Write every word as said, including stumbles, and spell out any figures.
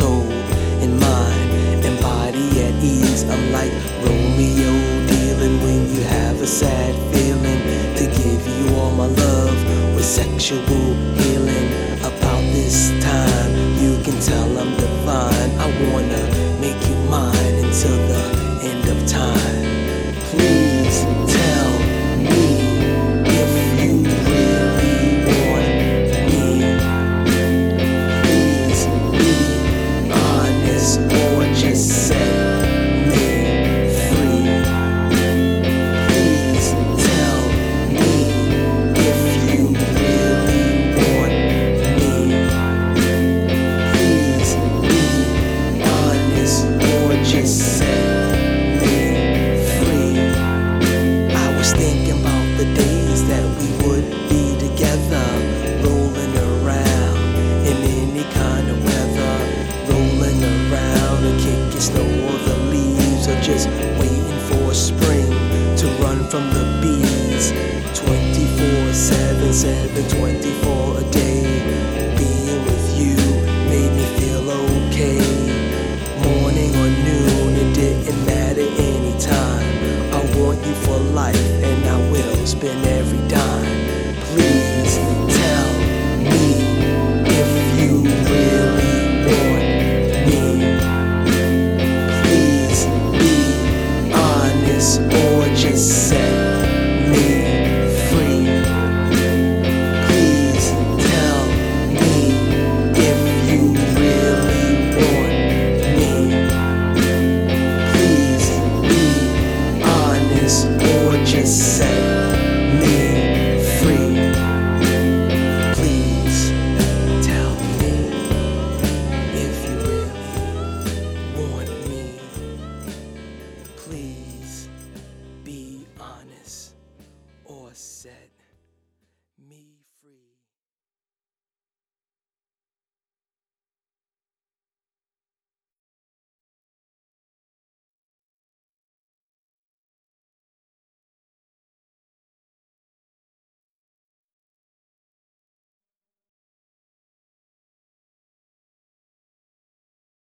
soul and mind and body at ease. I'm like Romeo dealing when you have a sad feeling, to give you all my love with sexual healing. About this time you can tell I'm divine. I wanna make you mine until the end of time. Please tell me if you really want me. Please be honest or just set me free. Please tell me if you really want me. Please be honest or just set me free. I was thinking about the days that we would be together, rolling around in any kind of weather, rolling around and kicking snow or the leaves, or just waiting for spring to run from the bees. twenty-four seven, seven twenty